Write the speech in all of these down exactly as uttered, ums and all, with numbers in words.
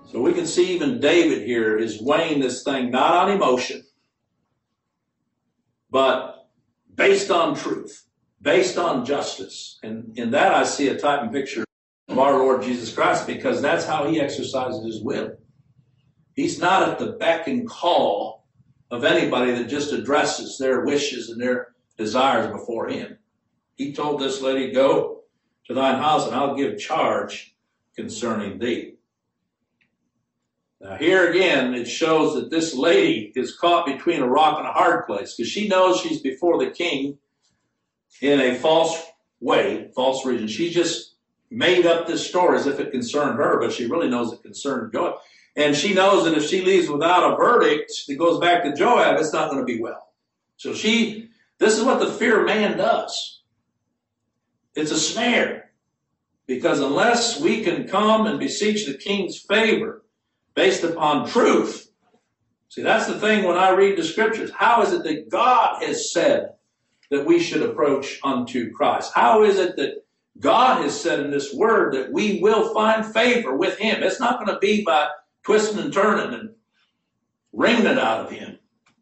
So we can see even David here is weighing this thing not on emotion, but based on truth, based on justice. And in that I see a type and picture of our Lord Jesus Christ, because that's how he exercises his will. He's not at the beck and call of anybody that just addresses their wishes and their desires before him. He told this lady, go to thine house and I'll give charge concerning thee. Now here again, it shows that this lady is caught between a rock and a hard place, because she knows she's before the king in a false way, false reason. She just made up this story as if it concerned her, but she really knows it concerned Joab. And she knows that if she leaves without a verdict that goes back to Joab, it's not going to be well. So she, this is what the fear of man does. It's a snare. Because unless we can come and beseech the king's favor based upon truth, see, that's the thing when I read the scriptures. How is it that God has said that we should approach unto Christ? How is it that God has said in this word that we will find favor with him? It's not going to be by twisting and turning and wringing it out of him.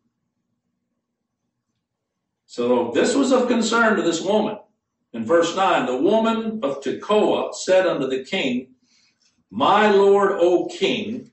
So this was of concern to this woman. In verse nine, the woman of Tekoa said unto the king, my lord, O king,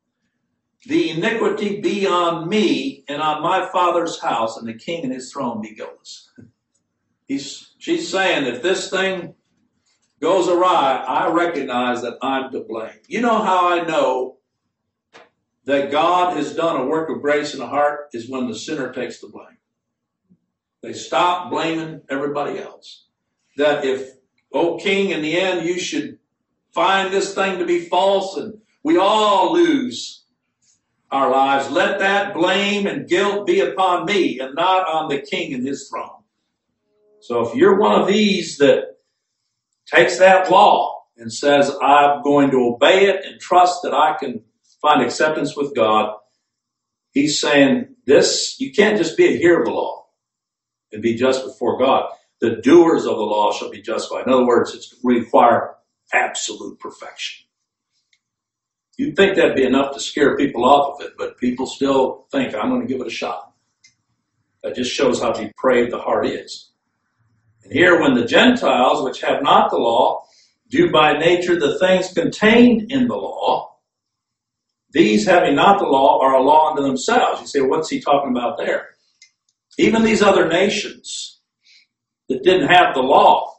the iniquity be on me and on my father's house, and the king and his throne be guiltless. He's, she's saying, if this thing goes awry, I recognize that I'm to blame. You know how I know that God has done a work of grace in the heart is when the sinner takes the blame. They stop blaming everybody else. That if, O king, in the end you should find this thing to be false and we all lose our lives, let that blame and guilt be upon me and not on the king and his throne. So if you're one of these that takes that law and says, I'm going to obey it and trust that I can find acceptance with God, he's saying this, you can't just be a hearer of the law and be just before God. The doers of the law shall be justified. In other words, it's require absolute perfection. You'd think that'd be enough to scare people off of it, but people still think, I'm going to give it a shot. That just shows how depraved the heart is. And here, when the Gentiles, which have not the law, do by nature the things contained in the law, these having not the law are a law unto themselves. You say, what's he talking about there? Even these other nations that didn't have the law,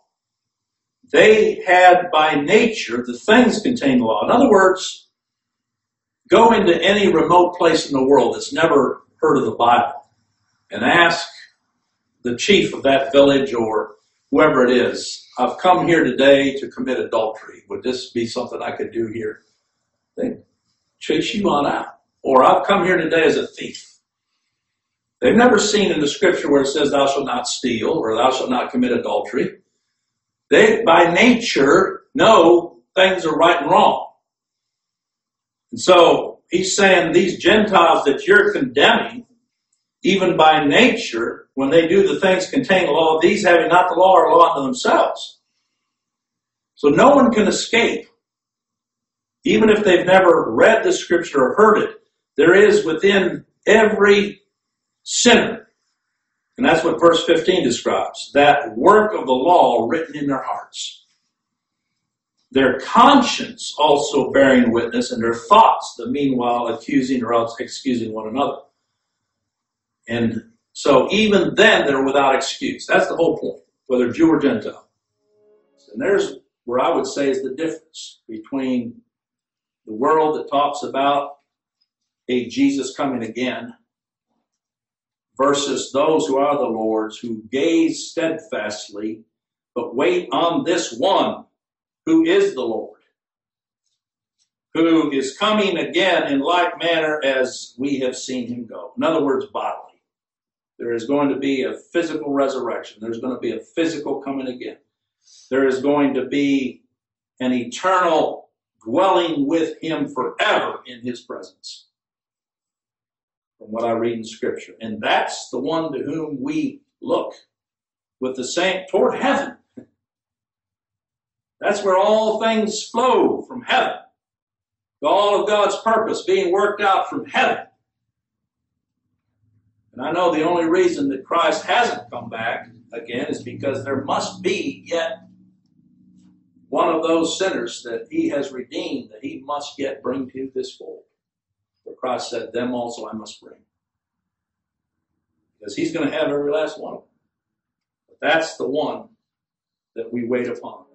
they had by nature the things contained in the law. In other words, go into any remote place in the world that's never heard of the Bible and ask the chief of that village or whoever it is, I've come here today to commit adultery. Would this be something I could do here? They chase you on out. Or I've come here today as a thief. They've never seen in the scripture where it says thou shalt not steal or thou shalt not commit adultery. They, by nature, know things are right and wrong. And so he's saying these Gentiles that you're condemning, even by nature, when they do the things contained in the law, these having not the law are a law unto themselves. So no one can escape. Even if they've never read the scripture or heard it, there is within every sinner, and that's what verse fifteen describes, that work of the law written in their hearts. Their conscience also bearing witness, and their thoughts, the meanwhile accusing or else excusing one another. And so even then they're without excuse. That's the whole point, whether Jew or Gentile. And there's where I would say is the difference between the world that talks about a Jesus coming again versus those who are the Lord's, who gaze steadfastly, but wait on this one who is the Lord, who is coming again in like manner as we have seen him go. In other words, bodily. There is going to be a physical resurrection. There's going to be a physical coming again. There is going to be an eternal dwelling with him forever in his presence, from what I read in Scripture. And that's the one to whom we look with the same toward heaven. That's where all things flow, from heaven. All of God's purpose being worked out from heaven. And I know the only reason that Christ hasn't come back again is because there must be yet one of those sinners that he has redeemed that he must yet bring to this fold. For Christ said, them also I must bring. Because he's going to have every last one of them. But that's the one that we wait upon.